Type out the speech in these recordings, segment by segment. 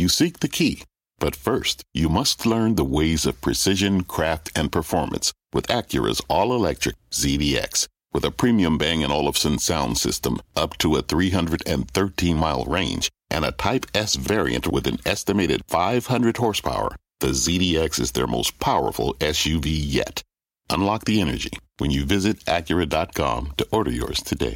You seek the key, but first, you must learn the ways of precision, craft, and performance with Acura's all-electric ZDX. With a premium Bang & Olufsen sound system up to a 313-mile range and a Type S variant with an estimated 500 horsepower, the ZDX is their most powerful SUV yet. Unlock the energy when you visit Acura.com to order yours today.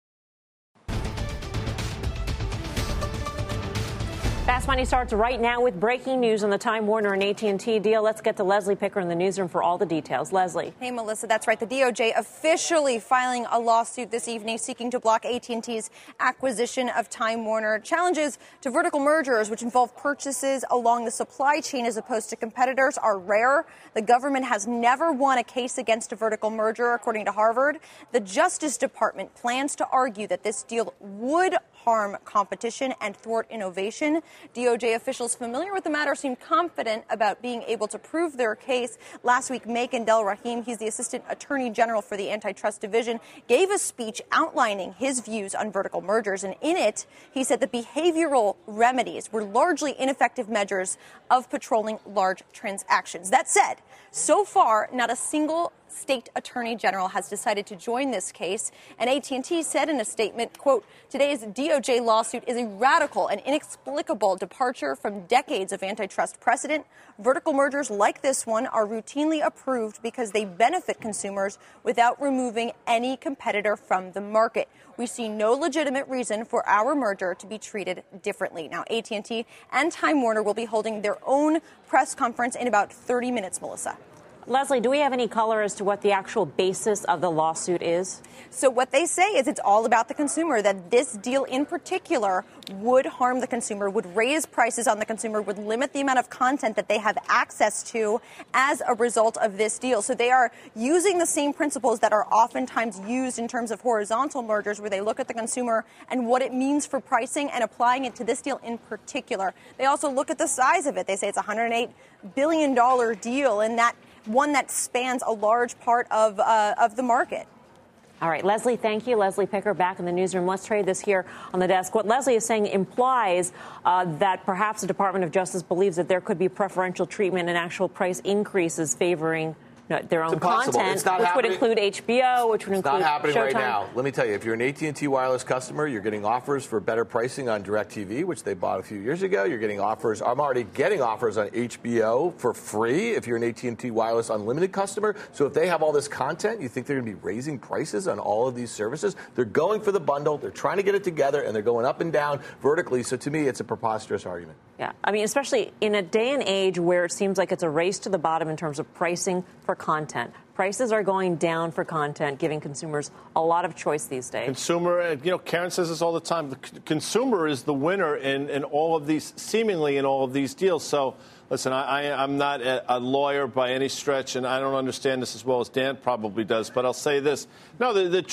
Fast Money starts right now with breaking news on the Time Warner and AT&T deal. Let's get to Leslie Picker in the newsroom for all the details. Leslie. Hey, Melissa, that's right. The DOJ officially filing a lawsuit this evening seeking to block AT&T's acquisition of Time Warner. Challenges to vertical mergers, which involve purchases along the supply chain as opposed to competitors, are rare. The government has never won a case against a vertical merger, according to Harvard. The Justice Department plans to argue that this deal would harm competition and thwart innovation. DOJ officials familiar with the matter seem confident about being able to prove their case. Last week, Makan Delrahim, he's the Assistant Attorney General for the Antitrust Division, gave a speech outlining his views on vertical mergers. And in it, he said the behavioral remedies were largely ineffective measures of patrolling large transactions. That said, so far, not a single state attorney general has decided to join this case. And AT&T said in a statement, quote, today's DOJ lawsuit is a radical and inexplicable departure from decades of antitrust precedent. Vertical mergers like this one are routinely approved because they benefit consumers without removing any competitor from the market. We see no legitimate reason for our merger to be treated differently. Now, AT&T and Time Warner will be holding their own press conference in about 30 minutes, Melissa. Leslie, do we have any color as to what the actual basis of the lawsuit is? So what they say is it's all about the consumer, that this deal in particular would harm the consumer, would raise prices on the consumer, would limit the amount of content that they have access to as a result of this deal. So they are using the same principles that are oftentimes used in terms of horizontal mergers, where they look at the consumer and what it means for pricing and applying it to this deal in particular. They also look at the size of it. They say it's a $108 billion deal, and that one that spans a large part of the market. All right, Leslie, thank you. Leslie Picker back in the newsroom. Let's trade this here on the desk. What Leslie is saying implies that perhaps the Department of Justice believes that there could be preferential treatment and actual price increases favoring their own content, which would include HBO, which would include Showtime. It's not happening right now. Let me tell you, if you're an AT&T wireless customer, you're getting offers for better pricing on DirecTV, which they bought a few years ago. You're getting offers. I'm already getting offers on HBO for free if you're an AT&T wireless unlimited customer. So if they have all this content, you think they're going to be raising prices on all of these services? They're going for the bundle. They're trying to get it together, and they're going up and down vertically. So to me, it's a preposterous argument. Yeah, I mean, especially in a day and age where it seems like it's a race to the bottom in terms of pricing for content. Prices are going down for content, giving consumers a lot of choice these days. Consumer, Karen says this all the time. The consumer is the winner in all of these, seemingly in all of these deals. So, listen, I'm not a lawyer by any stretch, and I don't understand this as well as Dan probably does. But I'll say this. No,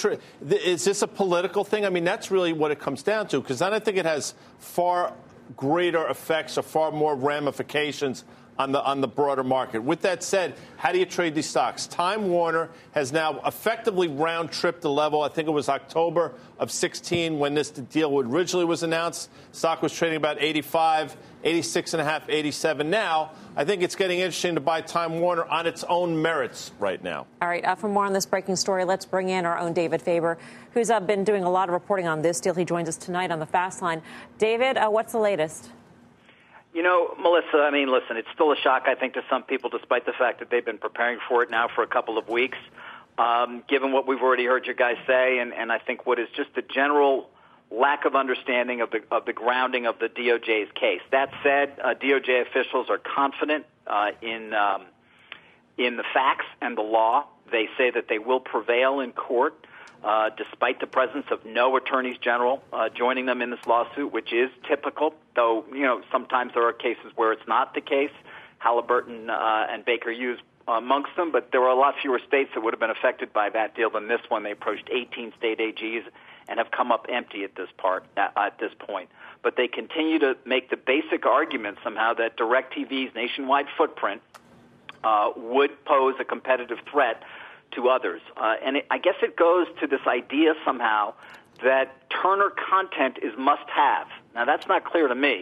is this a political thing? I mean, that's really what it comes down to, because then I think it has far greater effects or far more ramifications on the broader market. With that said, how do you trade these stocks? Time Warner has now effectively round-tripped the level. I think it was October of 16 when this deal originally was announced. Stock was trading about 85, 86.5, 87 now. I think it's getting interesting to buy Time Warner on its own merits right now. All right, for more on this breaking story, let's bring in our own David Faber, who's been doing a lot of reporting on this deal. He joins us tonight on the Fast Line. David, what's the latest? You know, Melissa, I mean, listen, it's still a shock, I think, to some people, despite the fact that they've been preparing for it now for a couple of weeks, given what we've already heard you guys say, and I think what is just the general lack of understanding of the grounding of the DOJ's case. That said, DOJ officials are confident in the facts and the law. They say that they will prevail in court. Despite the presence of no attorneys general joining them in this lawsuit, which is typical, though, sometimes there are cases where it's not the case. Halliburton and Baker Hughes amongst them, but there were a lot fewer states that would have been affected by that deal than this one. They approached 18 state AGs and have come up empty at this point. But they continue to make the basic argument somehow that DirecTV's nationwide footprint would pose a competitive threat to others. I guess it goes to this idea somehow that Turner content is must-have. Now, that's not clear to me.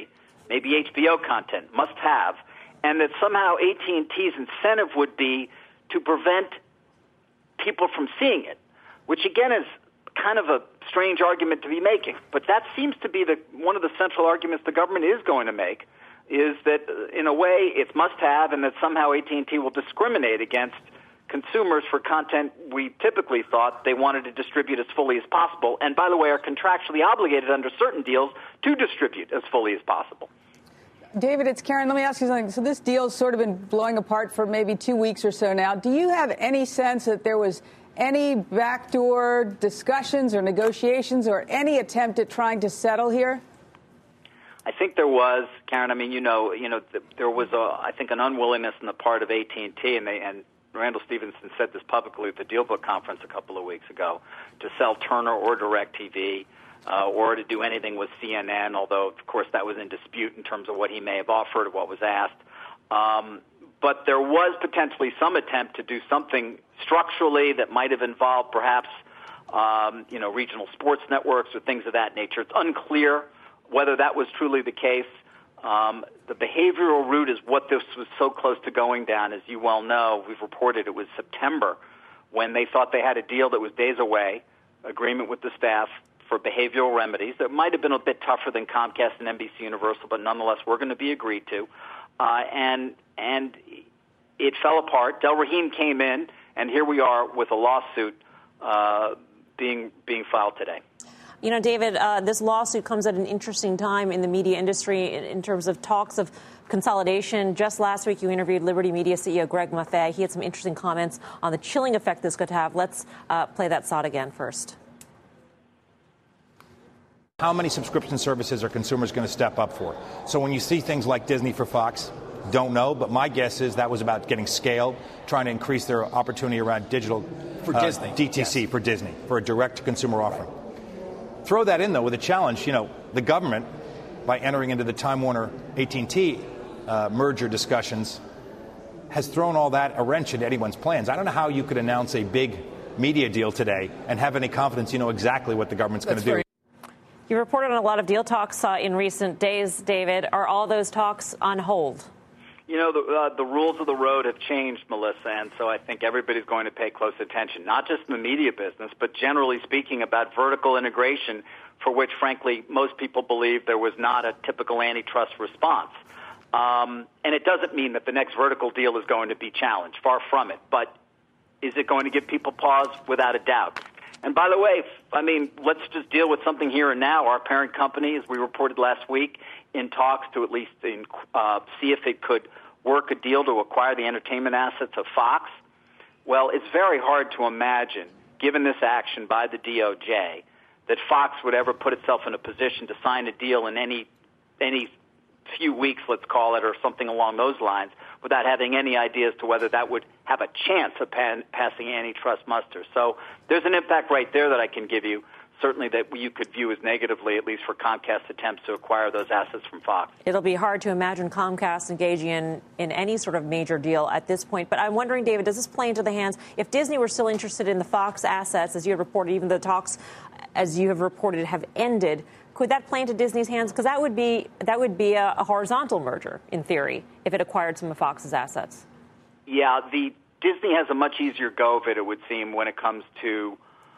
maybe HBO content, must have, and that somehow AT&T's incentive would be to prevent people from seeing it, which again is kind of a strange argument to be making. But that seems to be one of the central arguments the government is going to make, is that in a way it's must have, and that somehow AT&T will discriminate against consumers for content we typically thought they wanted to distribute as fully as possible, and by the way are contractually obligated under certain deals to distribute as fully as possible. David, it's Karen. Let me ask you something. So this deal's sort of been blowing apart for maybe 2 weeks or so now. Do you have any sense that there was any backdoor discussions or negotiations or any attempt at trying to settle here? I think there was, Karen. I mean, there was, I think, an unwillingness on the part of AT&T, and Randall Stephenson said this publicly at the DealBook conference a couple of weeks ago, to sell Turner or DirecTV. Or to do anything with CNN, although, of course, that was in dispute in terms of what he may have offered or what was asked. But there was potentially some attempt to do something structurally that might have involved perhaps, regional sports networks or things of that nature. It's unclear whether that was truly the case. The behavioral route is what this was so close to going down. As you well know, we've reported it was September when they thought they had a deal that was days away, agreement with the staff, for behavioral remedies that might have been a bit tougher than Comcast and NBC Universal, but nonetheless were going to be agreed to. And it fell apart. Del Rahim came in, and here we are with a lawsuit being filed today. You know, David, this lawsuit comes at an interesting time in the media industry in terms of talks of consolidation. Just last week, you interviewed Liberty Media CEO Greg Maffei. He had some interesting comments on the chilling effect this could have. Let's play that thought again first. How many subscription services are consumers going to step up for? So when you see things like Disney for Fox, don't know, but my guess is that was about getting scale, trying to increase their opportunity around digital for Disney, DTC, yes. For Disney, for a direct-to-consumer offering. Throw that in, though, with a challenge. The government, by entering into the Time Warner AT&T merger discussions, has thrown all that a wrench into anyone's plans. I don't know how you could announce a big media deal today and have any confidence you know exactly what the government's going to do. You reported on a lot of deal talks in recent days, David. Are all those talks on hold? The rules of the road have changed, Melissa, and so I think everybody's going to pay close attention, not just in the media business, but generally speaking about vertical integration, for which, frankly, most people believe there was not a typical antitrust response. And it doesn't mean that the next vertical deal is going to be challenged. Far from it. But is it going to give people pause? Without a doubt. And by the way, let's just deal with something here and now. Our parent company, as we reported last week, in talks to at least see if it could work a deal to acquire the entertainment assets of Fox. Well, it's very hard to imagine, given this action by the DOJ, that Fox would ever put itself in a position to sign a deal in any few weeks, let's call it, or something along those lines, without having any idea as to whether that would have a chance of passing antitrust muster. So there's an impact right there that I can give you, certainly that you could view as negatively, at least for Comcast's attempts to acquire those assets from Fox. It'll be hard to imagine Comcast engaging in any sort of major deal at this point. But I'm wondering, David, does this play into the hands, if Disney were still interested in the Fox assets, as you have reported, even though the talks, as you have reported, have ended, could that play into Disney's hands? Because that would be a horizontal merger, in theory, if it acquired some of Fox's assets. Yeah, Disney has a much easier go of it, it would seem, when it comes to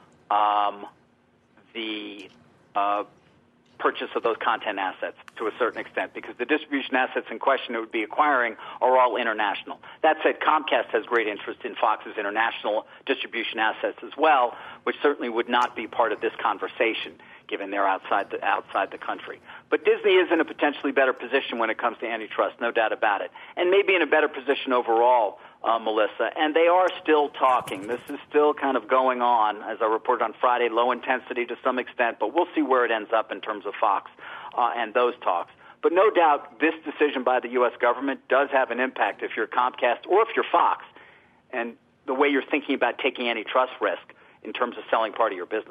the purchase of those content assets to a certain extent, because the distribution assets in question it would be acquiring are all international. That said, Comcast has great interest in Fox's international distribution assets as well, which certainly would not be part of this conversation, given they're outside the country. But Disney is in a potentially better position when it comes to antitrust, no doubt about it, and maybe in a better position overall, Melissa. And they are still talking. This is still kind of going on, as I reported on Friday, low intensity to some extent, but we'll see where it ends up in terms of Fox and those talks. But no doubt this decision by the U.S. government does have an impact if you're Comcast or if you're Fox, and the way you're thinking about taking antitrust risk in terms of selling part of your business.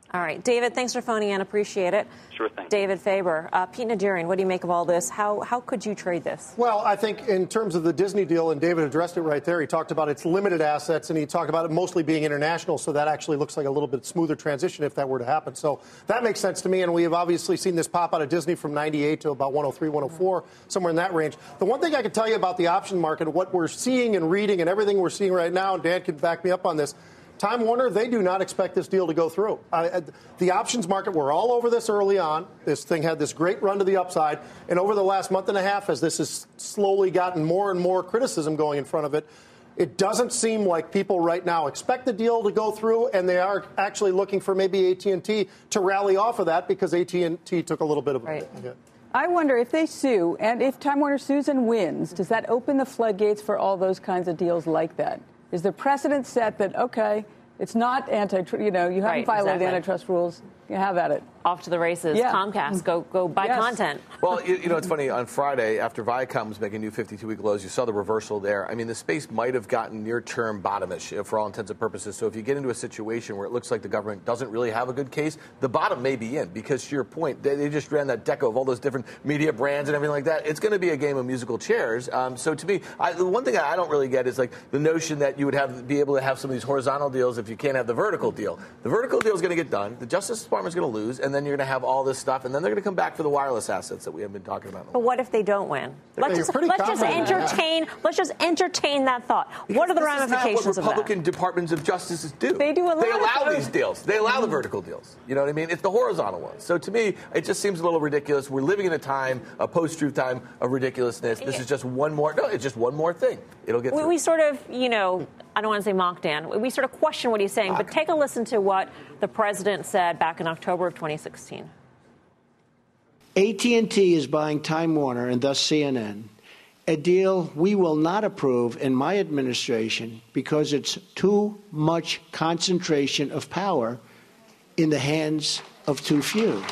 All right. David, thanks for phoning in. Appreciate it. Sure thing. David Faber. Pete Najarian, what do you make of all this? How could you trade this? Well, I think in terms of the Disney deal, and David addressed it right there, he talked about its limited assets, and he talked about it mostly being international, so that actually looks like a little bit smoother transition if that were to happen. So that makes sense to me, and we have obviously seen this pop out of Disney from 98 to about 103, 104, somewhere in that range. The one thing I can tell you about the option market, what we're seeing and reading and everything we're seeing right now, and Dan can back me up on this, Time Warner, they do not expect this deal to go through. The options market, we're all over this early on. This thing had this great run to the upside. And over the last month and a half, as this has slowly gotten more and more criticism going in front of it, it doesn't seem like people right now expect the deal to go through, and they are actually looking for maybe AT&T to rally off of that because AT&T took a little bit of a hit. I wonder if they sue, and if Time Warner sues and wins, does that open the floodgates for all those kinds of deals like that? Is the precedent set that, okay, it's not antitrust, you haven't violated antitrust rules, you have at it. Off to the races. Yeah. Comcast, go buy content. Well, it's funny. On Friday, after Viacom was making new 52-week lows, you saw the reversal there. I mean, the space might have gotten near-term bottomish for all intents and purposes. So if you get into a situation where it looks like the government doesn't really have a good case, the bottom may be in. Because to your point, they just ran that deco of all those different media brands and everything like that. It's going to be a game of musical chairs. So to me, the one thing I don't really get is like the notion that you would be able to have some of these horizontal deals if you can't have the vertical deal. The vertical deal is going to get done. The Justice Department is going to lose, and then you're going to have all this stuff, and then they're going to come back for the wireless assets that we have been talking about. But what if they don't win? Let's just entertain that thought. What are the ramifications of that? What Republican departments of justice do? They do They allow these deals. They allow the vertical deals. You know what I mean? It's the horizontal ones. So to me, it just seems a little ridiculous. We're living in a time, a post-truth time of ridiculousness. This is just one more. No, it's just one more thing. It'll get through. We sort of, I don't want to say mock Dan. We sort of question what he's saying, but take a listen to what the president said back in October of 2016. AT&T is buying Time Warner and thus CNN, a deal we will not approve in my administration because it's too much concentration of power in the hands of too few.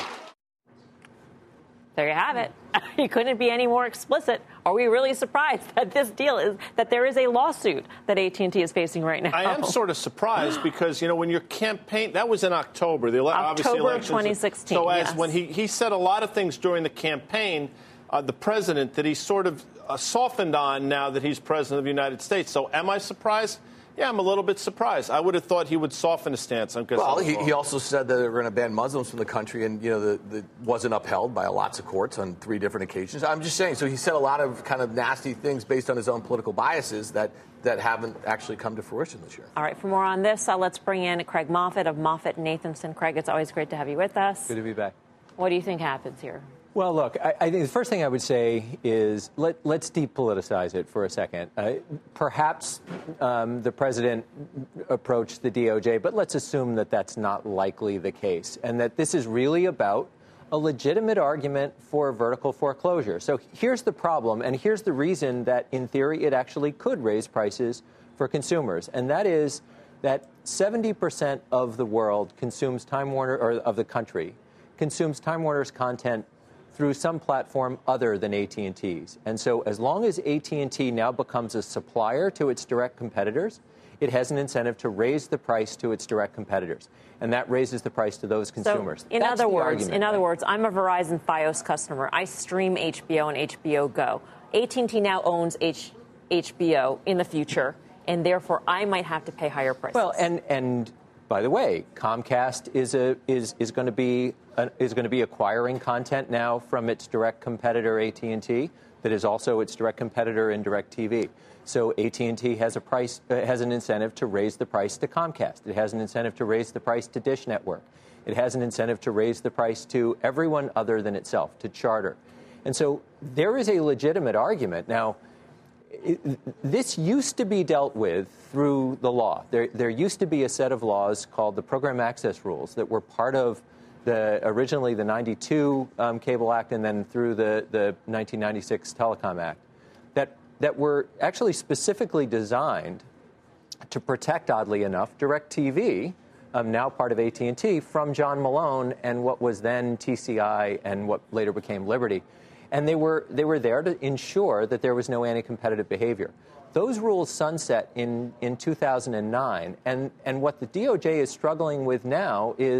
There you have it. You couldn't be any more explicit. Are we really surprised that this deal is that there is a lawsuit that AT&T is facing right now? I am sort of surprised because, when your campaign, that was in October. October of 2016, So when he said a lot of things during the campaign, the president, that he sort of softened on now that he's president of the United States. So am I surprised? Yeah, I'm a little bit surprised. I would have thought he would soften his stance. Well, he also said that they were going to ban Muslims from the country, and the wasn't upheld by lots of courts on 3 different occasions. I'm just saying. So he said a lot of kind of nasty things based on his own political biases that haven't actually come to fruition this year. All right. For more on this, let's bring in Craig Moffett of Moffett Nathanson. Craig, it's always great to have you with us. Good to be back. What do you think happens here? Well, look, I think the first thing I would say is let's depoliticize it for a second. Perhaps the president approached the DOJ, but let's assume that that's not likely the case, and that this is really about a legitimate argument for vertical foreclosure. So here's the problem, and here's the reason that, in theory, it actually could raise prices for consumers, and that is that 70% of the world consumes Time Warner, or of the country, consumes Time Warner's content through some platform other than AT&T's. And so as long as AT&T now becomes a supplier to its direct competitors, it has an incentive to raise the price to its direct competitors. And that raises the price to those consumers. So, in other words, I'm a Verizon Fios customer. I stream HBO and HBO Go. AT&T now owns HBO in the future, and therefore I might have to pay higher prices. Well, and by the way, Comcast is going to be acquiring content now from its direct competitor AT&T that is also its direct competitor in DirecTV. So AT&T has an incentive to raise the price to Comcast. It has an incentive to raise the price to Dish Network. It has an incentive to raise the price to everyone other than itself, to Charter. And so there is a legitimate argument. Now, this used to be dealt with through the law. There used to be a set of laws called the Program Access Rules that were part of originally the 92 Cable Act and then through the 1996 Telecom Act that were actually specifically designed to protect, oddly enough, DirecTV, now part of AT&T, from John Malone and what was then TCI and what later became Liberty. And they were there to ensure that there was no anti-competitive behavior. Those rules sunset in 2009, and what the DOJ is struggling with now is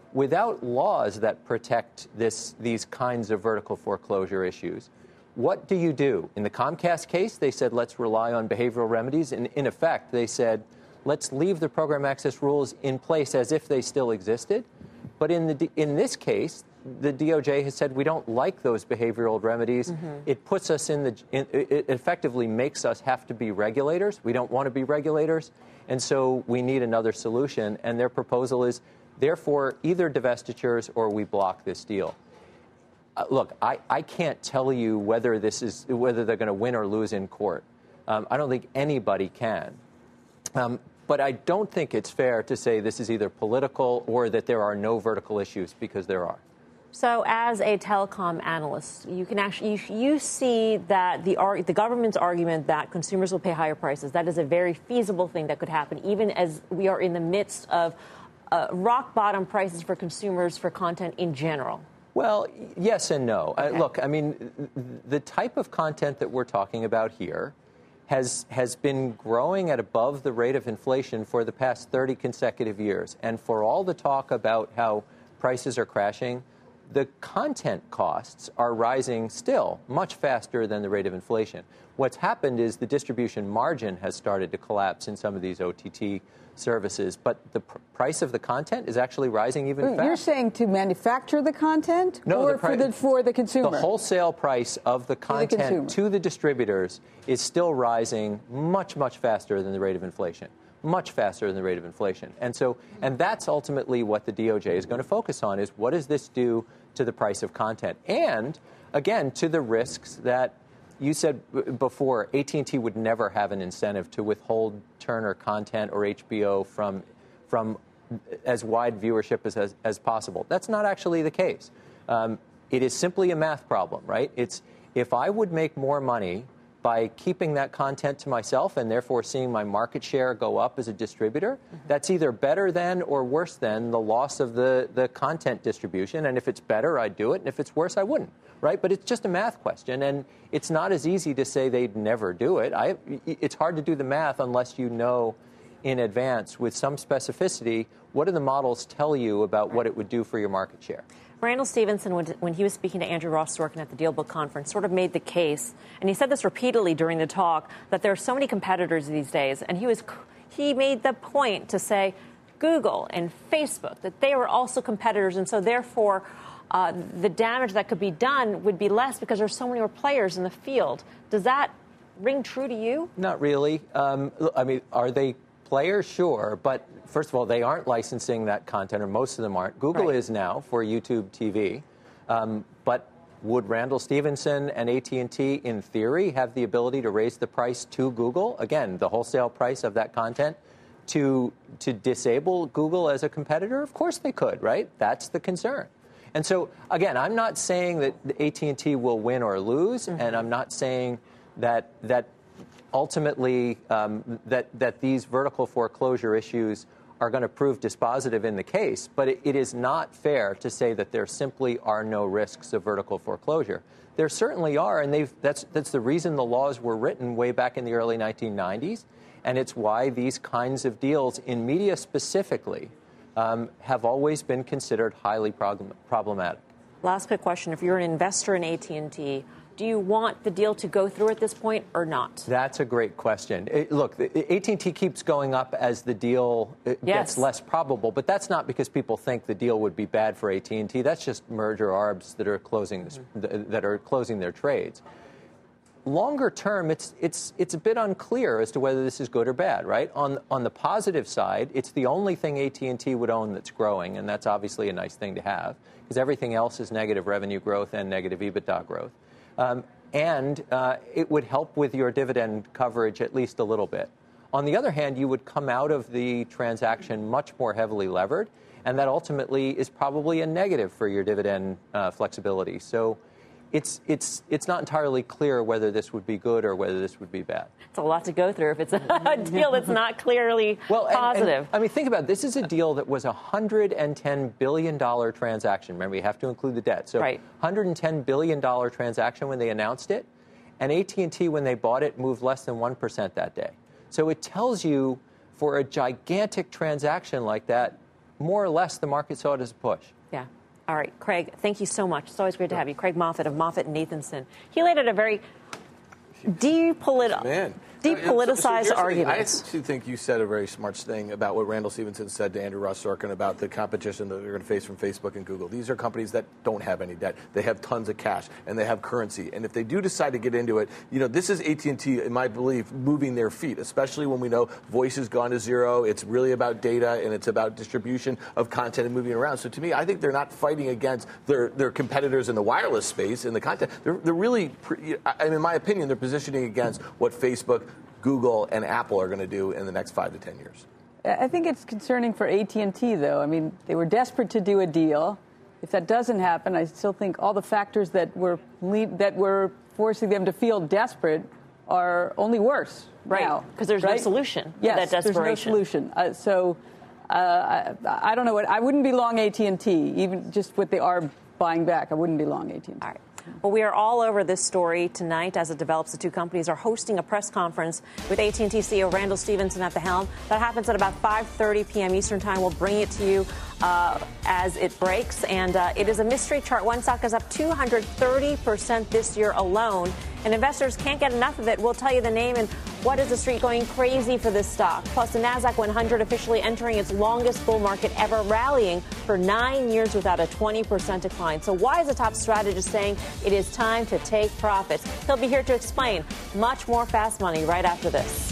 without laws that protect these kinds of vertical foreclosure issues, what do you do? In the Comcast case, they said, let's rely on behavioral remedies. And in effect, they said, let's leave the program access rules in place as if they still existed. But in this case, the DOJ has said we don't like those behavioral remedies. It puts us it effectively makes us have to be regulators. We don't want to be regulators. And so we need another solution. And their proposal is, therefore, either divestitures or we block this deal. Look, I can't tell you whether they're going to win or lose in court. I don't think anybody can. But I don't think it's fair to say this is either political or that there are no vertical issues, because there are. So, as a telecom analyst, you can actually you see that the government's argument that consumers will pay higher prices, that is a very feasible thing that could happen, even as we are in the midst of rock bottom prices for consumers for content in general. Well, yes and no. Okay. Look, I mean, the type of content that we're talking about here has been growing at above the rate of inflation for the past 30 consecutive years. And for all the talk about how prices are crashing, the content costs are rising still much faster than the rate of inflation. What's happened is the distribution margin has started to collapse in some of these OTT services, but the price of the content is actually rising even faster. You're saying to manufacture the content, no, or for the consumer? The wholesale price of the content to the distributors is still rising much, much faster than the rate of inflation. Much faster than the rate of inflation. And that's ultimately what the DOJ is going to focus on, is what does this do to the price of content? And, again, to the risks that you said before, AT&T would never have an incentive to withhold Turner content or HBO from as wide viewership as possible. That's not actually the case. It is simply a math problem, right? It's if I would make more money by keeping that content to myself and therefore seeing my market share go up as a distributor, that's either better than or worse than the loss of the content distribution. And if it's better, I'd do it. And if it's worse, I wouldn't, right? But it's just a math question. And it's not as easy to say they'd never do it. It's hard to do the math unless you know in advance with some specificity what do the models tell you about what it would do for your market share. Randall Stephenson, when he was speaking to Andrew Ross Sorkin at the DealBook conference, sort of made the case, and he said this repeatedly during the talk, that there are so many competitors these days. And he made the point to say Google and Facebook, that they were also competitors. And so, therefore, the damage that could be done would be less because there's so many more players in the field. Does that ring true to you? Not really. I mean, are they players? Sure. But first of all, they aren't licensing that content, or most of them aren't. Google is now for YouTube TV. But would Randall Stephenson and AT&T, in theory, have the ability to raise the price to Google? Again, the wholesale price of that content to disable Google as a competitor? Of course they could, right? That's the concern. And so, again, I'm not saying that AT&T will win or lose, and I'm not saying that ultimately that these vertical foreclosure issues are going to prove dispositive in the case, but it is not fair to say that there simply are no risks of vertical foreclosure. There certainly are, and that's the reason the laws were written way back in the early 1990s, and it's why these kinds of deals in media specifically have always been considered highly problematic. Last quick question. If you're an investor in AT&T, do you want the deal to go through at this point or not? That's a great question. Look, AT&T keeps going up as the deal gets less probable, but that's not because people think the deal would be bad for AT&T. That's just merger arbs that are closing their trades. Longer term, it's a bit unclear as to whether this is good or bad, right? On the positive side, it's the only thing AT&T would own that's growing, and that's obviously a nice thing to have, because everything else is negative revenue growth and negative EBITDA growth. And it would help with your dividend coverage at least a little bit. On the other hand, you would come out of the transaction much more heavily levered, and that ultimately is probably a negative for your dividend flexibility. So it's not entirely clear whether this would be good or whether this would be bad. It's a lot to go through if it's a deal that's not clearly positive. I mean, think about it. This is a deal that was a $110 billion transaction. Remember, you have to include the debt. So $110 billion transaction when they announced it. And AT&T, when they bought it, moved less than 1% that day. So it tells you, for a gigantic transaction like that, more or less the market saw it as a push. Yeah. All right, Craig, thank you so much. It's always great to have you. Craig Moffett of Moffett-Nathanson. He laid out a very depoliticized argument. I actually think you said a very smart thing about what Randall Stephenson said to Andrew Ross Sorkin about the competition that they're going to face from Facebook and Google. These are companies that don't have any debt. They have tons of cash, and they have currency. And if they do decide to get into it, this is AT&T, in my belief, moving their feet, especially when we know voice has gone to zero. It's really about data, and it's about distribution of content and moving around. So to me, I think they're not fighting against their competitors in the wireless space, in the content. They're really, in my opinion, they're positioning against what Facebook, Google, and Apple are going to do in the next 5 to 10 years. I think it's concerning for AT&T, though. I mean, they were desperate to do a deal. If that doesn't happen, I still think all the factors that were forcing them to feel desperate are only worse now. Because there's no solution to that desperation. There's no solution. I don't know what. I wouldn't be long AT&T, even just what they are buying back. I wouldn't be long AT&T. All right. Well, we are all over this story tonight as it develops. The two companies are hosting a press conference with AT&T CEO Randall Stephenson at the helm. That happens at about 5:30 p.m. Eastern Time. We'll bring it to you as it breaks. And it is a mystery chart. One stock is up 230% this year alone. And investors can't get enough of it. We'll tell you the name and what is the street going crazy for this stock. Plus, the NASDAQ 100 officially entering its longest bull market ever, rallying for 9 years without a 20% decline. So why is the top strategist saying it is time to take profits? He'll be here to explain much more Fast Money right after this.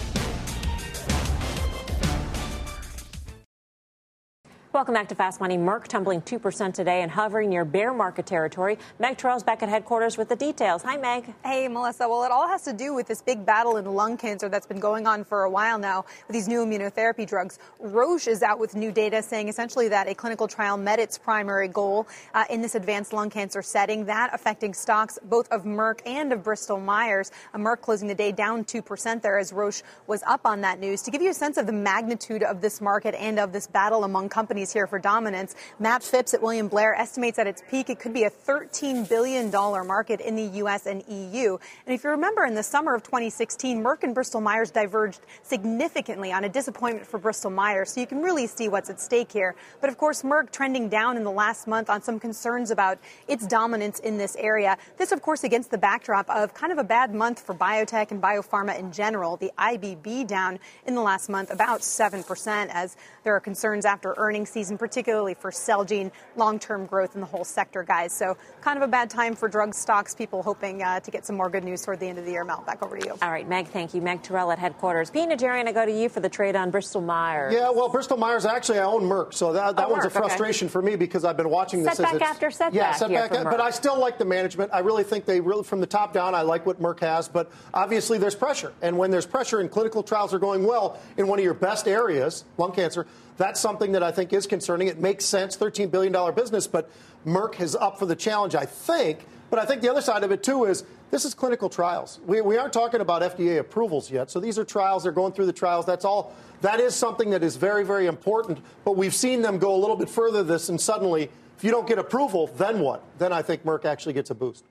Welcome back to Fast Money. Merck tumbling 2% today and hovering near bear market territory. Meg Terrell's back at headquarters with the details. Hi, Meg. Hey, Melissa. Well, it all has to do with this big battle in lung cancer that's been going on for a while now with these new immunotherapy drugs. Roche is out with new data saying essentially that a clinical trial met its primary goal in this advanced lung cancer setting, that affecting stocks both of Merck and of Bristol Myers. Merck closing the day down 2% there as Roche was up on that news. To give you a sense of the magnitude of this market and of this battle among companies here for dominance, Matt Phipps at William Blair estimates at its peak it could be a $13 billion market in the U.S. and EU. And if you remember, in the summer of 2016, Merck and Bristol Myers diverged significantly on a disappointment for Bristol Myers. So you can really see what's at stake here. But of course, Merck trending down in the last month on some concerns about its dominance in this area. This, of course, against the backdrop of kind of a bad month for biotech and biopharma in general. The IBB down in the last month about 7% as there are concerns after earnings season, particularly for Celgene, long-term growth in the whole sector, guys. So kind of a bad time for drug stocks, people hoping to get some more good news toward the end of the year. Mel, back over to you. All right, Meg, thank you. Meg Terrell at headquarters. Pete Najarian, I go to you for the trade on Bristol Myers. Yeah, well, Bristol Myers, actually, I own Merck, so that one's a frustration for me because I've been watching this. Setback after setback. Yeah, setback, but I still like the management. I really think from the top down, I like what Merck has, but obviously there's pressure. And when there's pressure and clinical trials are going well in one of your best areas, lung cancer, that's something that I think is concerning. It makes sense, $13 billion business, but Merck is up for the challenge, I think. But I think the other side of it, too, is this is clinical trials. We aren't talking about FDA approvals yet. So these are trials. They're going through the trials. That's all. That is something that is very, very important. But we've seen them go a little bit further this, and suddenly, if you don't get approval, then what? Then I think Merck actually gets a boost.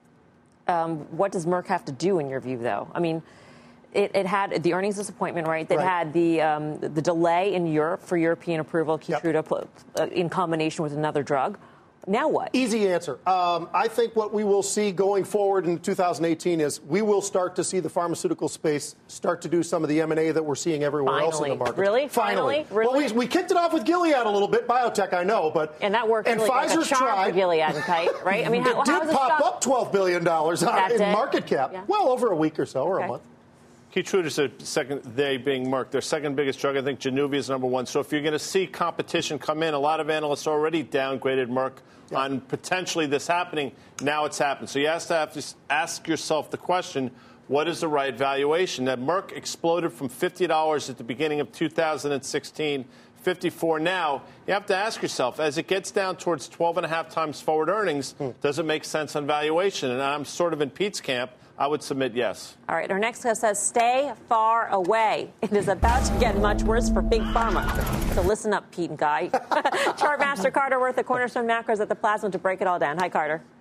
What does Merck have to do, in your view, though? I mean, it had the earnings disappointment, right? It had the delay in Europe for European approval of Keytruda in combination with another drug. Now what? Easy answer. I think what we will see going forward in 2018 is we will start to see the pharmaceutical space start to do some of the M&A that we're seeing everywhere else in the market. Really? Finally. Really? Well, we kicked it off with Gilead a little bit, biotech, I know, but and that worked. And really Pfizer's like a charm for Gilead and Kite, right? I mean, it did pop up $12 billion in market cap. Yeah. Well, over a week or so, or a month. Keytruda is the second, they being Merck, their second biggest drug. I think Januvia is number one. So if you're going to see competition come in, a lot of analysts already downgraded Merck on potentially this happening. Now it's happened. So you have to ask yourself the question, what is the right valuation? That Merck exploded from $50 at the beginning of 2016, 54 now. You have to ask yourself, as it gets down towards 12.5 times forward earnings, does it make sense on valuation? And I'm sort of in Pete's camp. I would submit yes. All right. Our next guest says, stay far away. It is about to get much worse for Big Pharma. So listen up, Pete and Guy. Chartmaster Carter Worth at Cornerstone Macros at the Plasma to break it all down. Hi, Carter.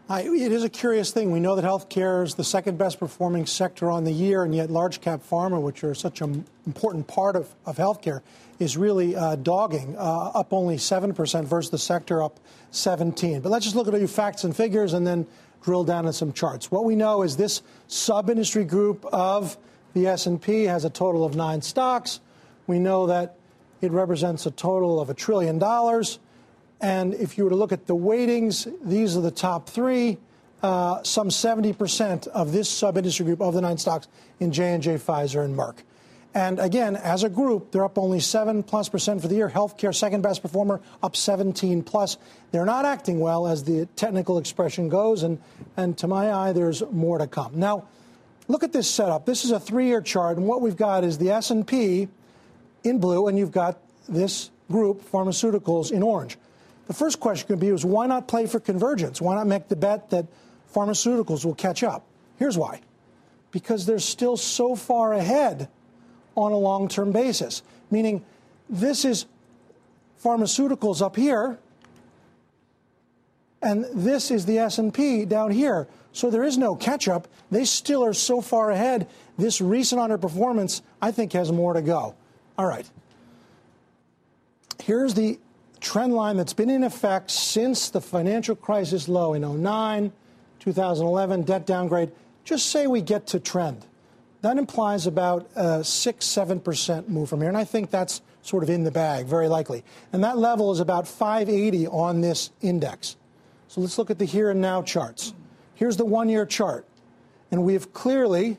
It is a curious thing. We know that healthcare is the second best performing sector on the year, and yet large cap pharma, which are such an important part of healthcare, is really dogging, up only 7% versus the sector up 17%. But let's just look at a few facts and figures and then drill down on some charts. What we know is this sub-industry group of the S&P has a total of 9 stocks. We know that it represents a total of $1 trillion. And if you were to look at the weightings, these are the top 3. Some 70% of this sub-industry group of the 9 stocks in J&J, Pfizer, and Merck. And again, as a group, they're up only 7+% for the year. Healthcare, second best performer, up 17+. They're not acting well, as the technical expression goes. And to my eye, there's more to come. Now, look at this setup. This is a 3-year chart. And what we've got is the S&P in blue, and you've got this group, pharmaceuticals, in orange. The first question could be is why not play for convergence? Why not make the bet that pharmaceuticals will catch up? Here's why. Because they're still so far ahead on a long-term basis, meaning this is pharmaceuticals up here, and this is the S&P down here. So there is no catch-up. They still are so far ahead. This recent underperformance, I think, has more to go. All right. Here's the trend line that's been in effect since the financial crisis low in 2009, 2011, debt downgrade. Just say we get to trend. That implies about a 6-7% move from here. And I think that's sort of in the bag, very likely. And that level is about 580 on this index. So let's look at the here and now charts. Here's the 1-year chart. And we have clearly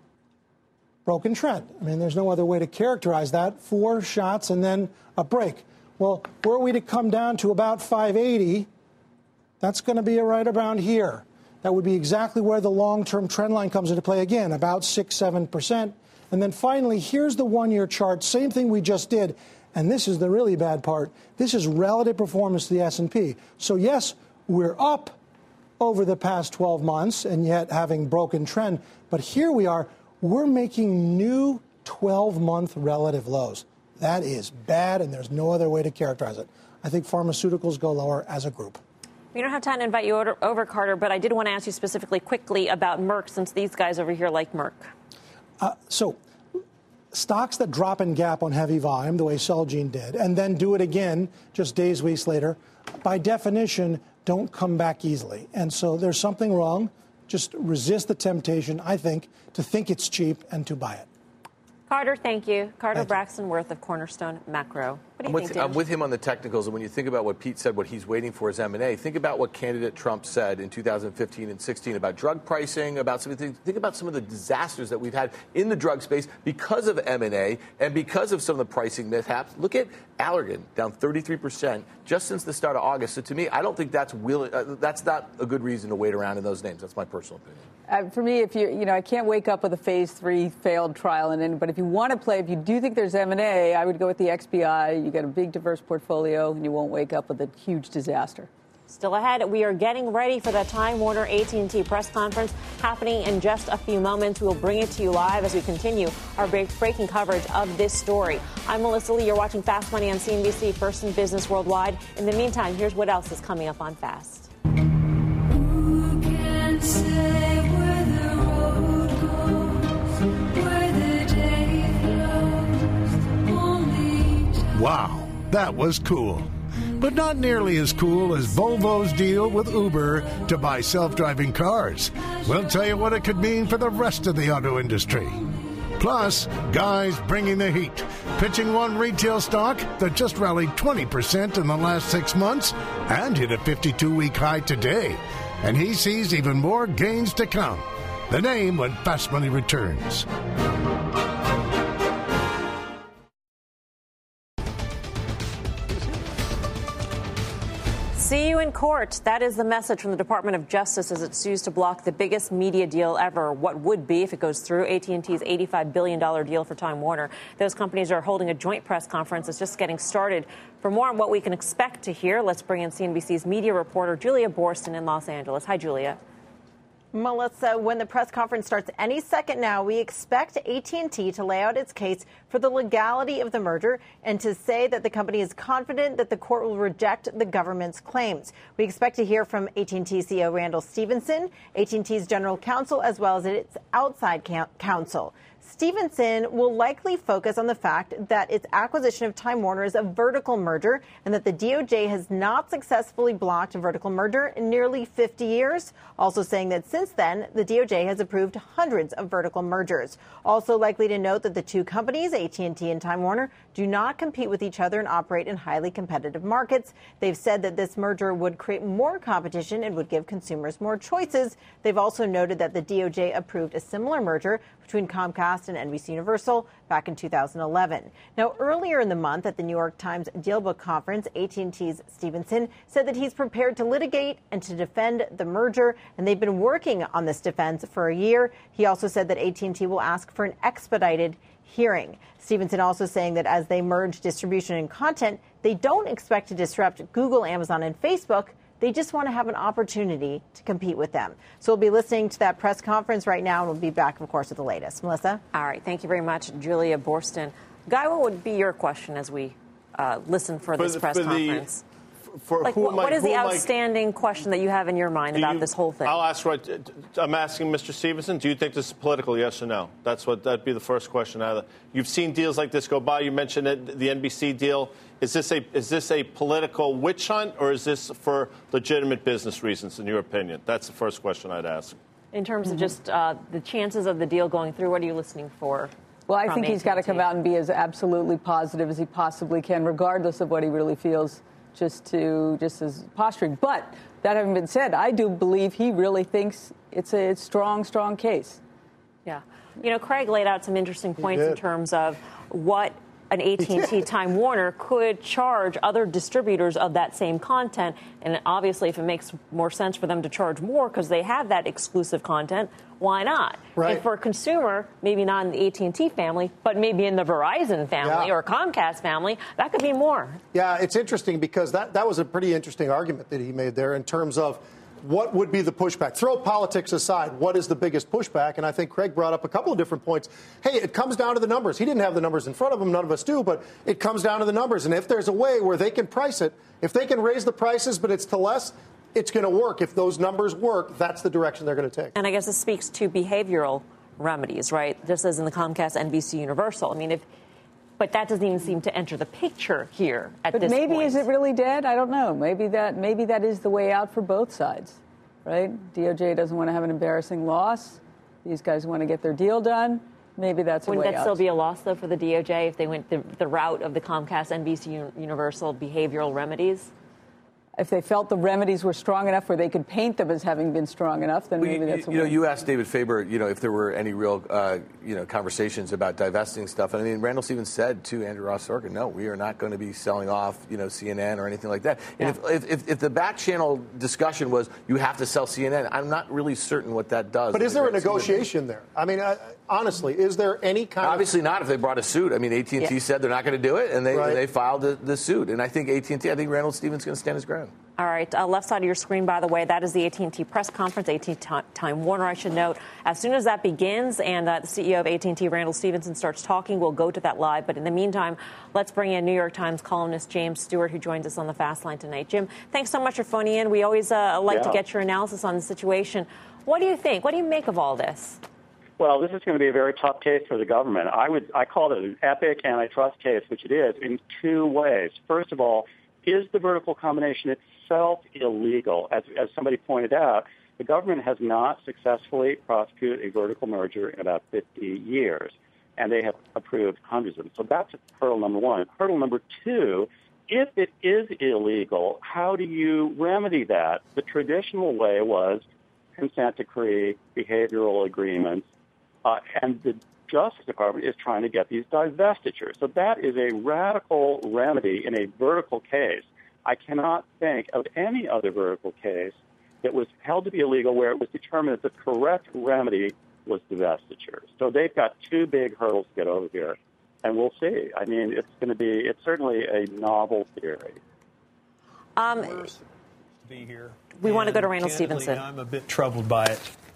broken trend. I mean, there's no other way to characterize that. 4 shots and then a break. Well, were we to come down to about 580, that's going to be right around here. That would be exactly where the long-term trend line comes into play again, about 6-7%. And then finally, here's the 1-year chart, same thing we just did. And this is the really bad part. This is relative performance to the S&P. So yes, we're up over the past 12 months and yet having broken trend. But here we are, we're making new 12-month relative lows. That is bad, and there's no other way to characterize it. I think pharmaceuticals go lower as a group. We don't have time to invite you over, Carter, but I did want to ask you specifically quickly about Merck, since these guys over here like Merck. So stocks that drop in gap on heavy volume, the way Celgene did, and then do it again just days, weeks later, by definition, don't come back easily. And so there's something wrong. Just resist the temptation, I think, to think it's cheap and to buy it. Carter, thank you. Carter Braxton Worth of Cornerstone Macro. What do you think, I'm with him on the technicals. And when you think about what Pete said, what he's waiting for is M&A, think about what candidate Trump said in 2015 and 16 about drug pricing, about some of the things. Think about some of the disasters that we've had in the drug space because of M&A and because of some of the pricing mishaps. Look at Allergan, down 33% just since the start of August. So to me, I don't think that's not a good reason to wait around in those names. That's my personal opinion. For me, if I can't wake up with a phase 3 failed trial in it, but if you want to play, if you do think there's M&A, I would go with the XBI. You got a big, diverse portfolio, and you won't wake up with a huge disaster. Still ahead, we are getting ready for the Time Warner AT&T press conference happening in just a few moments. We'll bring it to you live as we continue our breaking coverage of this story. I'm Melissa Lee. You're watching Fast Money on CNBC, first in business worldwide. In the meantime, here's what else is coming up on Fast. Who can say where the road goes, where the day flows, only time. Wow, that was cool. But not nearly as cool as Volvo's deal with Uber to buy self-driving cars. We'll tell you what it could mean for the rest of the auto industry. Plus, guys bringing the heat, pitching one retail stock that just rallied 20% in the last 6 months and hit a 52-week high today. And he sees even more gains to come. The name when Fast Money returns. See you in court. That is the message from the Department of Justice as it sues to block the biggest media deal ever. What would be, if it goes through, AT&T's $85 billion deal for Time Warner. Those companies are holding a joint press conference. It's just getting started. For more on what we can expect to hear, let's bring in CNBC's media reporter Julia Boorstin in Los Angeles. Hi, Julia. Melissa, when the press conference starts any second now, we expect AT&T to lay out its case for the legality of the merger and to say that the company is confident that the court will reject the government's claims. We expect to hear from AT&T CEO Randall Stephenson, AT&T's general counsel, as well as its outside counsel. Stephenson will likely focus on the fact that its acquisition of Time Warner is a vertical merger and that the DOJ has not successfully blocked a vertical merger in nearly 50 years, also saying that since then, the DOJ has approved hundreds of vertical mergers. Also likely to note that the two companies, AT&T and Time Warner, do not compete with each other and operate in highly competitive markets. They've said that this merger would create more competition and would give consumers more choices. They've also noted that the DOJ approved a similar merger between Comcast and NBC Universal back in 2011. Now, earlier in the month at the New York Times DealBook Conference, AT&T's Stephenson said that he's prepared to litigate and to defend the merger, and they've been working on this defense for a year. He also said that AT&T will ask for an expedited hearing. Stephenson also saying that as they merge distribution and content, they don't expect to disrupt Google, Amazon, and Facebook. They just want to have an opportunity to compete with them. So we'll be listening to that press conference right now, and we'll be back, of course, with the latest. Melissa? All right. Thank you very much, Julia Boorstin. Guy, what would be your question as we listen for this press conference? What is the outstanding question that you have in your mind about this whole thing? I'm asking Mr. Stephenson, do you think this is political, yes or no? That'd be the first question. You've seen deals like this go by. You mentioned it, the NBC deal. Is this a political witch hunt, or is this for legitimate business reasons, in your opinion? That's the first question I'd ask. In terms of just the chances of the deal going through, what are you listening for? Well, I think he's got to come out and be as absolutely positive as he possibly can, regardless of what he really feels, just as posturing. But that having been said, I do believe he really thinks it's a strong, strong case. Yeah. You know, Craig laid out some interesting points in terms of what an AT&T Time Warner could charge other distributors of that same content. And obviously, if it makes more sense for them to charge more because they have that exclusive content, why not? Right. And for a consumer, maybe not in the AT&T family, but maybe in the Verizon family or Comcast family, that could be more. Yeah, it's interesting because that was a pretty interesting argument that he made there in terms of what would be the pushback. Throw politics aside, what is the biggest pushback? And I think Craig brought up a couple of different points. Hey, it comes down to the numbers. He didn't have the numbers in front of him. None of us do. But it comes down to the numbers. And if there's a way where they can price it, if they can raise the prices, but it's to less, it's going to work. If those numbers work, that's the direction they're going to take. And I guess this speaks to behavioral remedies, right? Just as in the Comcast NBC Universal. I mean, but that doesn't even seem to enter the picture here at this point. But maybe is it really dead? I don't know. Maybe that is the way out for both sides, right? DOJ doesn't want to have an embarrassing loss. These guys want to get their deal done. Maybe that's a way out. Wouldn't that still be a loss, though, for the DOJ if they went the route of the Comcast NBC Universal behavioral remedies? If they felt the remedies were strong enough where they could paint them as having been strong enough, then maybe that's a way. You asked David Faber, if there were any real, conversations about divesting stuff. And I mean, Randall Stevens said to Andrew Ross Sorkin, no, we are not going to be selling off, CNN or anything like that. And if the back channel discussion was you have to sell CNN, I'm not really certain what that does. But is there a negotiation there? I mean, honestly, is there any kind Obviously not if they brought a suit. I mean, AT&T said they're not going to do it, and they filed the suit. And I think Randall Stevens is going to stand his ground. All right. Left side of your screen, by the way, that is the AT&T press conference, AT&T Time Warner, I should note. As soon as that begins and the CEO of AT&T, Randall Stephenson, starts talking, we'll go to that live. But in the meantime, let's bring in New York Times columnist James Stewart, who joins us on the Fast Line tonight. Jim, thanks so much for phoning in. We always like to get your analysis on the situation. What do you think? What do you make of all this? Well, this is going to be a very tough case for the government. I call it an epic antitrust case, which it is, in two ways. First of all, is the vertical combination itself illegal? As somebody pointed out, the government has not successfully prosecuted a vertical merger in about 50 years, and they have approved hundreds of them. So that's hurdle number one. Hurdle number two, if it is illegal, how do you remedy that? The traditional way was consent decree, behavioral agreements, and the Justice Department is trying to get these divestitures. So that is a radical remedy in a vertical case. I cannot think of any other vertical case that was held to be illegal where it was determined that the correct remedy was divestiture. So they've got two big hurdles to get over here, and we'll see. I mean, it's certainly a novel theory. Be here. We want to go to Randall Stephenson. I'm a bit troubled by it.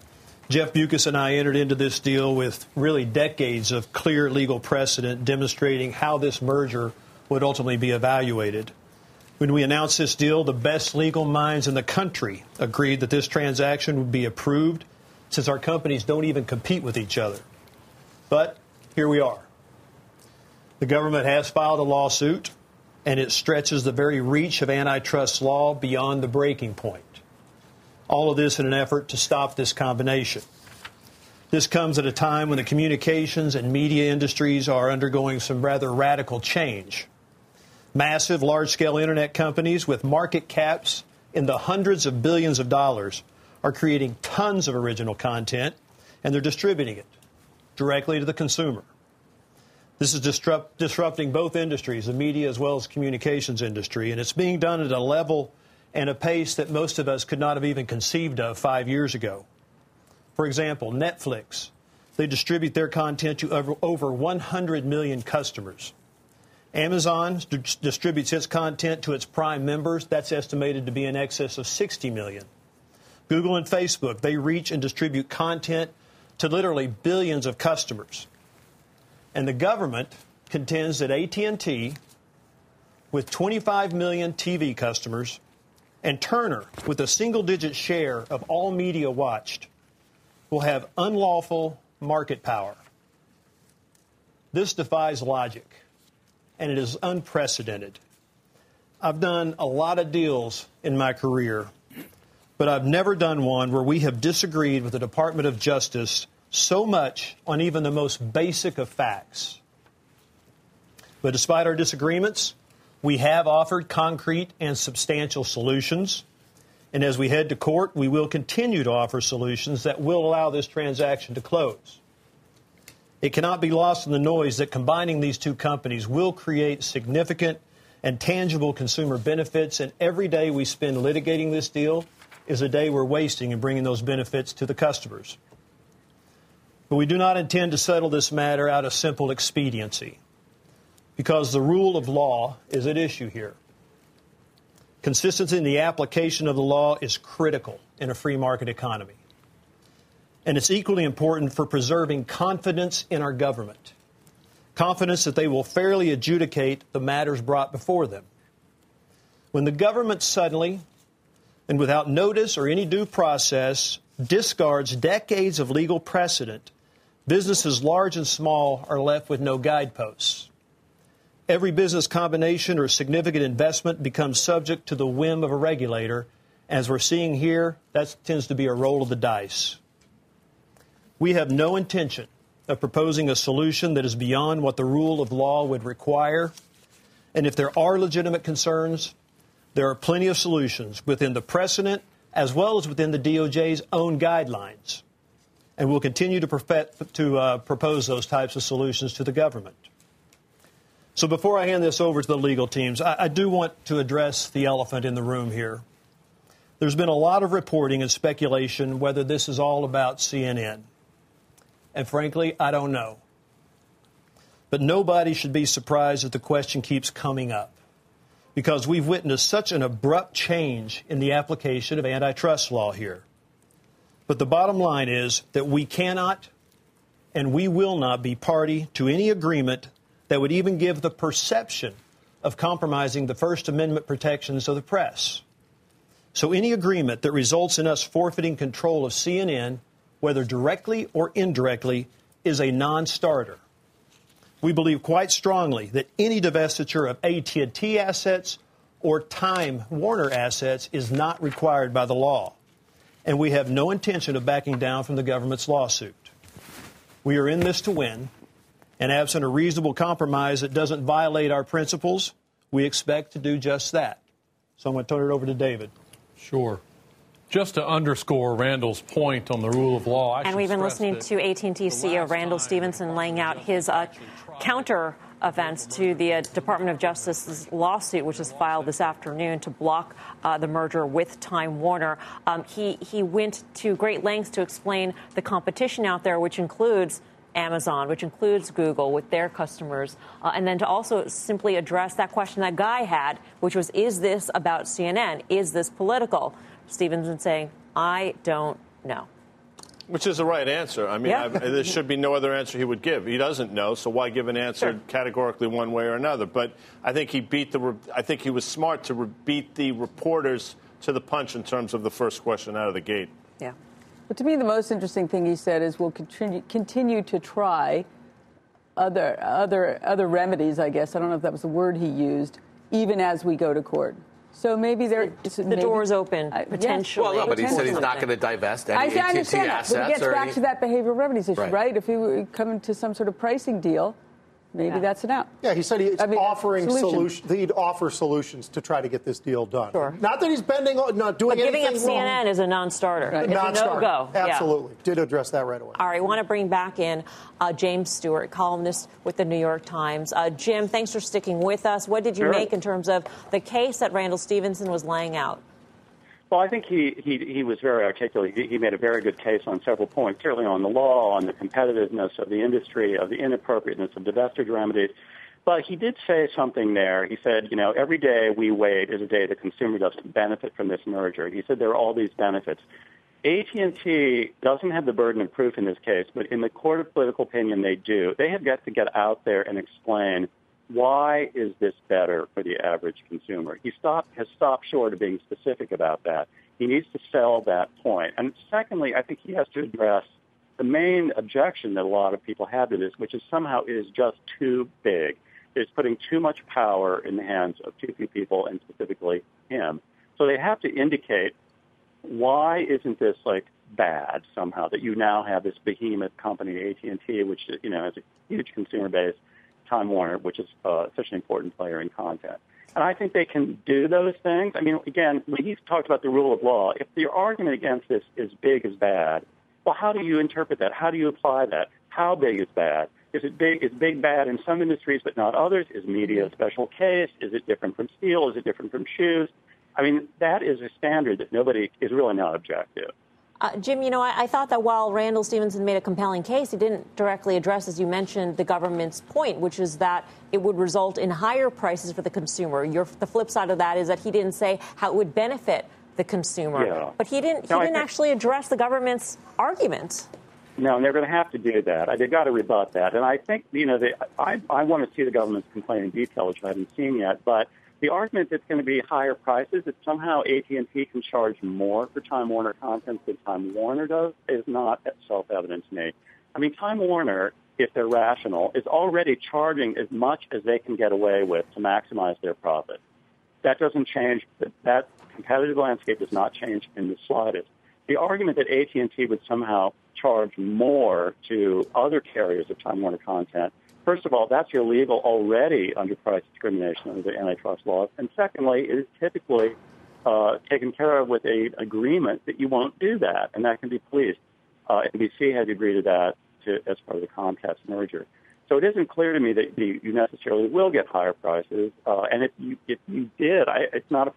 Jeff Bewkes and I entered into this deal with really decades of clear legal precedent demonstrating how this merger would ultimately be evaluated. When we announced this deal, the best legal minds in the country agreed that this transaction would be approved, since our companies don't even compete with each other. But here we are. The government has filed a lawsuit, and it stretches the very reach of antitrust law beyond the breaking point. All of this in an effort to stop this combination. This comes at a time when the communications and media industries are undergoing some rather radical change. Massive, large-scale internet companies with market caps in the hundreds of billions of dollars are creating tons of original content, and they're distributing it directly to the consumer. This is disrupting both industries, the media as well as communications industry, and it's being done at a level and a pace that most of us could not have even conceived of 5 years ago. For example, Netflix, they distribute their content to over 100 million customers. Amazon distributes its content to its Prime members. That's estimated to be in excess of 60 million. Google and Facebook, they reach and distribute content to literally billions of customers. And the government contends that AT&T, with 25 million TV customers, and Turner, with a single-digit share of all media watched, will have unlawful market power. This defies logic, and it is unprecedented. I've done a lot of deals in my career, but I've never done one where we have disagreed with the Department of Justice so much on even the most basic of facts. But despite our disagreements, we have offered concrete and substantial solutions. And as we head to court, we will continue to offer solutions that will allow this transaction to close. It cannot be lost in the noise that combining these two companies will create significant and tangible consumer benefits, and every day we spend litigating this deal is a day we're wasting in bringing those benefits to the customers. But we do not intend to settle this matter out of simple expediency, because the rule of law is at issue here. Consistency in the application of the law is critical in a free market economy. And it's equally important for preserving confidence in our government, confidence that they will fairly adjudicate the matters brought before them. When the government suddenly, and without notice or any due process, discards decades of legal precedent, businesses large and small are left with no guideposts. Every business combination or significant investment becomes subject to the whim of a regulator. As we're seeing here, that tends to be a roll of the dice. We have no intention of proposing a solution that is beyond what the rule of law would require. And if there are legitimate concerns, there are plenty of solutions within the precedent as well as within the DOJ's own guidelines. And we'll continue to propose those types of solutions to the government. So before I hand this over to the legal teams, I do want to address the elephant in the room here. There's been a lot of reporting and speculation whether this is all about CNN. And frankly, I don't know. But nobody should be surprised that the question keeps coming up, because we've witnessed such an abrupt change in the application of antitrust law here. But the bottom line is that we cannot and we will not be party to any agreement that would even give the perception of compromising the First Amendment protections of the press. So any agreement that results in us forfeiting control of CNN, whether directly or indirectly, is a non-starter. We believe quite strongly that any divestiture of AT&T assets or Time Warner assets is not required by the law. And we have no intention of backing down from the government's lawsuit. We are in this to win, and absent a reasonable compromise that doesn't violate our principles, we expect to do just that. So I'm going to turn it over to David. Sure. Just to underscore Randall's point on the rule of law, and we've been listening to AT&T CEO Randall Stephenson laying out his counter offense to the Department of Justice's lawsuit, which was filed this afternoon to block the merger with Time Warner. He went to great lengths to explain the competition out there, which includes Amazon, which includes Google with their customers, and then to also simply address that question that Guy had, which was, is this about CNN? Is this political? Stephenson saying, I don't know. Which is the right answer. I mean, there should be no other answer he would give. He doesn't know, so why give an answer categorically one way or another? But I think I think he was smart to beat the reporters to the punch in terms of the first question out of the gate. Yeah. But to me, the most interesting thing he said is we'll continue to try other remedies, I guess. I don't know if that was the word he used, even as we go to court. So maybe the door's open, potentially. Well, no, but he said he's not going to divest any AT&T assets. I understand that, but it gets back to that behavioral remedies issue, right? If he were coming to some sort of pricing deal, maybe that's an out. Yeah, he said he's offering solutions. He'd offer solutions to try to get this deal done. Sure. Not that he's not doing anything wrong. Giving up CNN is a non-starter. Right. It's non-starter. a no-go. Absolutely. Yeah. Did address that right away. All right, I want to bring back in James Stewart, columnist with the New York Times. Jim, thanks for sticking with us. What did you make in terms of the case that Randall Stephenson was laying out? Well, I think he was very articulate. He made a very good case on several points, certainly on the law, on the competitiveness of the industry, of the inappropriateness of divestiture remedies. But he did say something there. He said, every day we wait is a day the consumer doesn't benefit from this merger. He said there are all these benefits. AT&T doesn't have the burden of proof in this case, but in the court of political opinion, they do. They have got to get out there and explain why is this better for the average consumer. He has stopped short of being specific about that. He needs to sell that point. And secondly, I think he has to address the main objection that a lot of people have to this, which is somehow it is just too big. It's putting too much power in the hands of too few people, and specifically him. So they have to indicate, why isn't this bad somehow that you now have this behemoth company, AT&T, which has a huge consumer base, Time Warner, which is such an important player in content. And I think they can do those things. I mean, again, when he's talked about the rule of law, if the argument against this is big is bad, well, how do you interpret that? How do you apply that? How big is bad? Is it big? Is big bad in some industries but not others? Is media a special case? Is it different from steel? Is it different from shoes? I mean, that is a standard that nobody is really not object to. Jim, I thought that while Randall Stephenson made a compelling case, he didn't directly address, as you mentioned, the government's point, which is that it would result in higher prices for the consumer. The flip side of that is that he didn't say how it would benefit the consumer. Yeah. But he didn't actually address the government's arguments. No, and they're going to have to do that. They've got to rebut that. And I think, I want to see the government's complaint in detail, which I haven't seen yet. But the argument that's going to be higher prices, that somehow AT&T can charge more for Time Warner content than Time Warner does, is not self-evident to me. I mean, Time Warner, if they're rational, is already charging as much as they can get away with to maximize their profit. That doesn't change. That competitive landscape does not change in the slightest. The argument that AT&T would somehow charge more to other carriers of Time Warner content, first of all, that's illegal already under price discrimination under the antitrust laws. And secondly, it is typically taken care of with an agreement that you won't do that, and that can be policed. NBC had agreed to that as part of the Comcast merger. So it isn't clear to me that you necessarily will get higher prices. And if you did, it's not a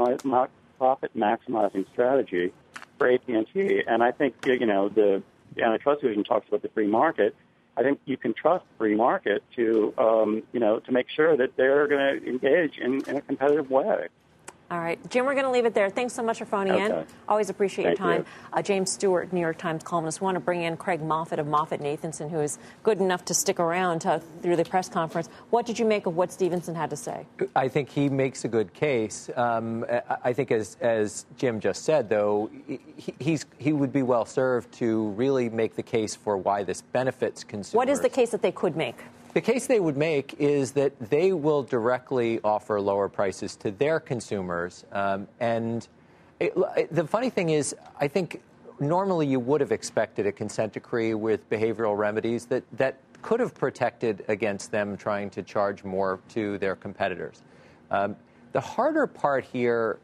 profit maximizing strategy for AT&T. And I think, the antitrust division talks about the free market. I think you can trust the free market to make sure that they're going to engage in a competitive way. All right. Jim, we're going to leave it there. Thanks so much for phoning in. Always appreciate your time. James Stewart, New York Times columnist. We want to bring in Craig Moffett of Moffett-Nathanson, who is good enough to stick around through the press conference. What did you make of what Stephenson had to say? I think he makes a good case. I think, as Jim just said, though, he would be well served to really make the case for why this benefits consumers. What is the case that they could make? The case they would make is that they will directly offer lower prices to their consumers. The funny thing is, I think normally you would have expected a consent decree with behavioral remedies that could have protected against them trying to charge more to their competitors. The harder part here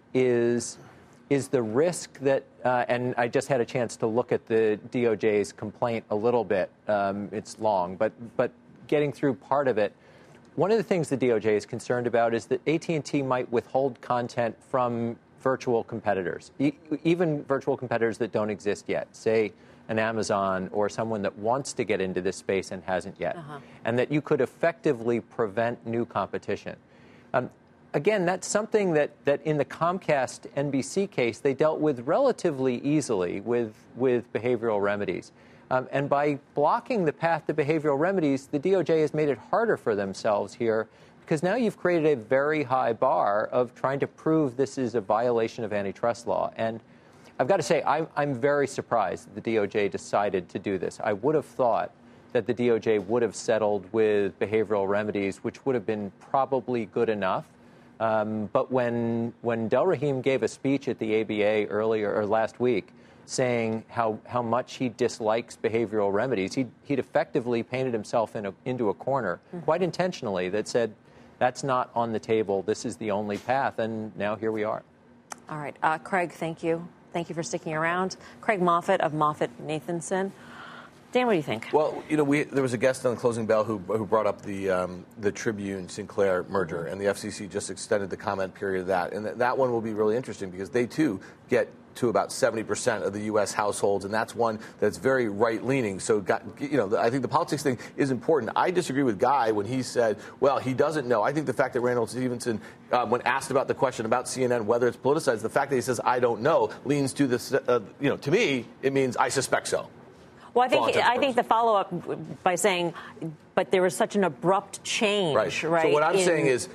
is the risk that, and I just had a chance to look at the DOJ's complaint a little bit. It's long, but getting through part of it, one of the things the DOJ is concerned about is that AT&T might withhold content from virtual competitors, even virtual competitors that don't exist yet, say an Amazon or someone that wants to get into this space and hasn't yet, and that you could effectively prevent new competition. again, that's something that in the Comcast NBC case, they dealt with relatively easily with behavioral remedies. And by blocking the path to behavioral remedies, the DOJ has made it harder for themselves here, because now you've created a very high bar of trying to prove this is a violation of antitrust law. And I've got to say, I'm very surprised that the DOJ decided to do this. I would have thought that the DOJ would have settled with behavioral remedies, which would have been probably good enough. But when Del Rahim gave a speech at the ABA last week, saying how much he dislikes behavioral remedies, he'd effectively painted himself into a corner, quite intentionally, that said, that's not on the table. This is the only path. And now here we are. All right. Craig, thank you. Thank you for sticking around. Craig Moffett of Moffett-Nathanson. Dan, what do you think? Well, there was a guest on the Closing Bell who brought up the Tribune-Sinclair merger, and the FCC just extended the comment period of that. And that one will be really interesting because they, too, get to about 70% of the U.S. households, and that's one that's very right-leaning. So, I think the politics thing is important. I disagree with Guy when he said, well, he doesn't know. I think the fact that Randall Stevenson, when asked about the question about CNN, whether it's politicized, the fact that he says, I don't know, leans to this, to me, it means I suspect so. Well, I think the follow-up by saying, but there was such an abrupt change, right? So what I'm saying is,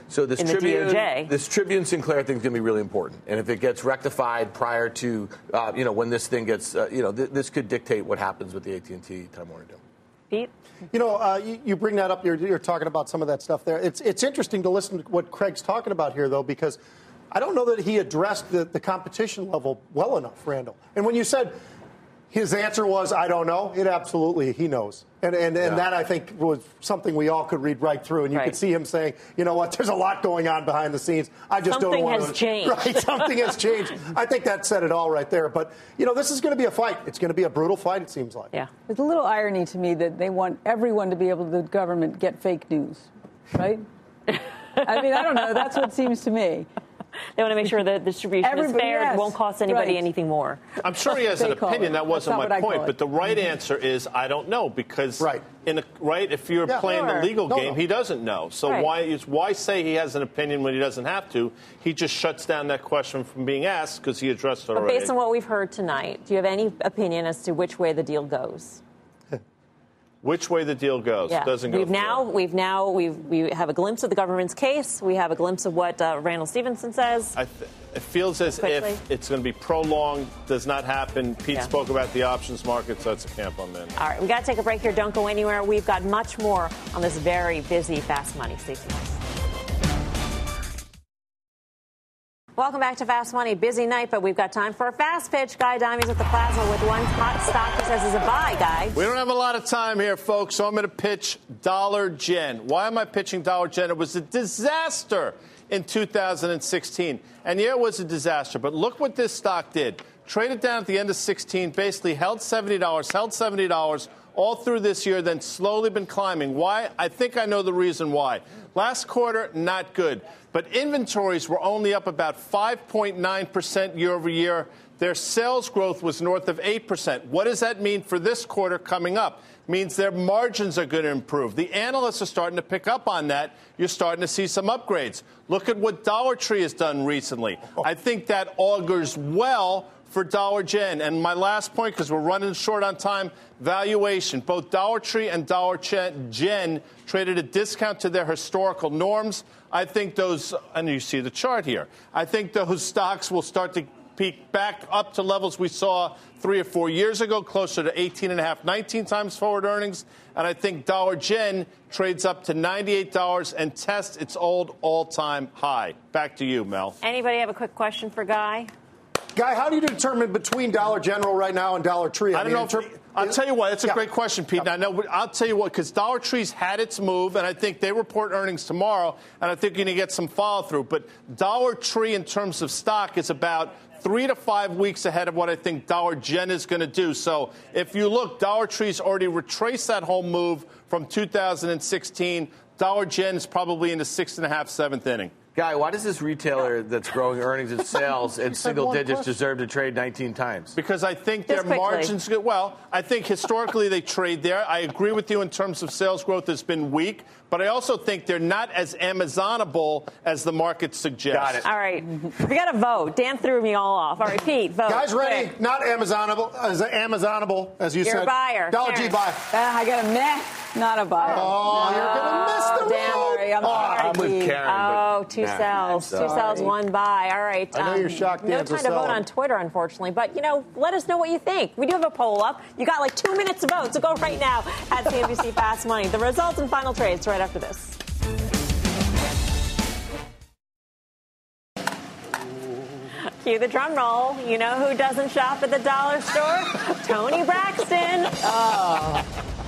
this Tribune-Sinclair thing is going to be really important. And if it gets rectified prior to, when this thing gets, this could dictate what happens with the AT&T Time Warner deal. Pete? You bring that up. You're talking about some of that stuff there. It's interesting to listen to what Craig's talking about here, though, because I don't know that he addressed the competition level well enough, Randall. And when you said his answer was, I don't know, he knows. And that, I think, was something we all could read right through. And you could see him saying, you know what, there's a lot going on behind the scenes. I just don't want to. Something has changed. Right, something has changed. I think that said it all right there. But, this is going to be a fight. It's going to be a brutal fight, it seems like. Yeah. There's a little irony to me that they want everyone to be able to, the government, get fake news, right? I mean, I don't know. That's what seems to me. They want to make sure the distribution is fair. Yes, it won't cost anybody anything more. I'm sure he has an opinion. That wasn't my point. But the right answer is I don't know, because if you're playing the legal game, he doesn't know. So why say he has an opinion when he doesn't have to? He just shuts down that question from being asked because he addressed it already. But based on what we've heard tonight, do you have any opinion as to which way the deal goes? Which way the deal goes doesn't go. We have a glimpse of the government's case. We have a glimpse of what Randall Stevenson says. It feels as if it's going to be prolonged. Does not happen. Pete spoke about the options market, so it's a camp I'm in. All right, we got to take a break here. Don't go anywhere. We've got much more on this very busy Fast Money. Stay tuned. Welcome back to Fast Money. Busy night, but we've got time for a fast pitch. Guy Diamond at the Plaza with one hot stock he says is a buy, Guy. We don't have a lot of time here, folks, so I'm going to pitch Dollar Gen. Why am I pitching Dollar Gen? It was a disaster in 2016. And it was a disaster, but look what this stock did. Traded down at the end of 16, basically held $70 all through this year, then slowly been climbing. Why? I think I know the reason why. Last quarter, not good. But inventories were only up about 5.9% year over year. Their sales growth was north of 8%. What does that mean for this quarter coming up? It means their margins are going to improve. The analysts are starting to pick up on that. You're starting to see some upgrades. Look at what Dollar Tree has done recently. I think that augurs well for Dollar Gen. And my last point, because we're running short on time, valuation. Both Dollar Tree and Dollar Gen traded a discount to their historical norms. I think those, and you see the chart here, I think those stocks will start to peak back up to levels we saw 3 or 4 years ago, closer to 18.5, 19 times forward earnings. And I think Dollar Gen trades up to $98 and tests its old all-time high. Back to you, Mel. Anybody have a quick question for Guy? Guy, how do you determine between Dollar General right now and Dollar Tree? I don't know. I'll tell you what. It's a great question, Pete. Now, I'll tell you what, because Dollar Tree's had its move, and I think they report earnings tomorrow, and I think you're going to get some follow-through. But Dollar Tree, in terms of stock, is about 3 to 5 weeks ahead of what I think Dollar Gen is going to do. So if you look, Dollar Tree's already retraced that whole move from 2016. Dollar Gen is probably in the 6.5, 7th inning. Guy, why does this retailer that's growing earnings and sales in single digits deserve to trade 19 times? Because I think their margins, well, I think historically they trade there. I agree with you in terms of sales growth has been weak, but I also think they're not as Amazonable as the market suggests. Got it. All right. We got to vote. Dan threw me all off. All right, Pete, vote. Guys, ready? Quick. Not Amazonable, as you You're said. a buyer. Dollar G buy. I got a meh, not a buyer. Oh, you're going to miss the Dan. vote. I'm sorry. I'm with Karen. Oh, two sells. Two sells, one buy. All right. I know you're shocked. No Dan's time a to vote seller. on Twitter, unfortunately. But, let us know what you think. We do have a poll up. You got like 2 minutes to vote, so go right now at CNBC Fast Money. The results and final trades right after this. Cue the drum roll. You know who doesn't shop at the dollar store? Tony Braxton. Oh.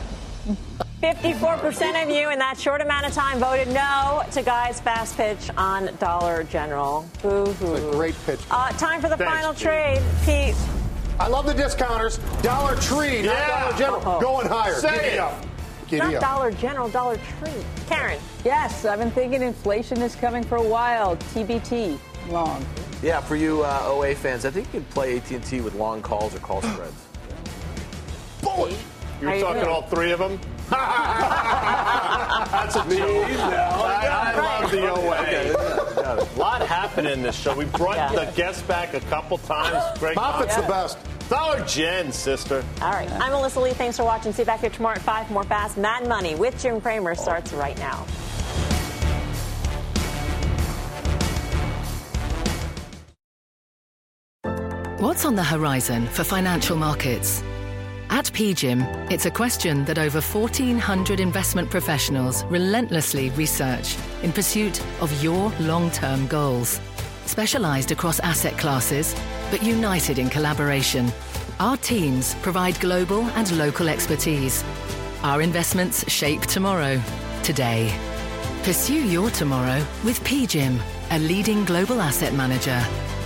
54% of you in that short amount of time voted no to Guy's fast pitch on Dollar General. Boo-hoo. It's a great pitch. Time for the Thanks, final Pete. trade. Pete. I love the discounters. Dollar Tree, not Dollar General. Going higher. Say it. Not Dollar General, Dollar Tree. Karen. Yes, I've been thinking inflation is coming for a while. TBT, long. Yeah, for you OA fans, I think you can play AT&T with long calls or call spreads. Bullet. You're talking all three of them? That's a joke. I love the OA. A lot happened in this show. We brought the guests back a couple times. Great. Moffitt's the best. Dollar Gen, sister. All right. I'm Melissa Lee. Thanks for watching. See you back here tomorrow at 5 for more Fast Mad Money with Jim Cramer starts right now. What's on the horizon for financial markets? At PGIM, it's a question that over 1,400 investment professionals relentlessly research in pursuit of your long-term goals. Specialized across asset classes, but united in collaboration, our teams provide global and local expertise. Our investments shape tomorrow, today. Pursue your tomorrow with PGIM, a leading global asset manager.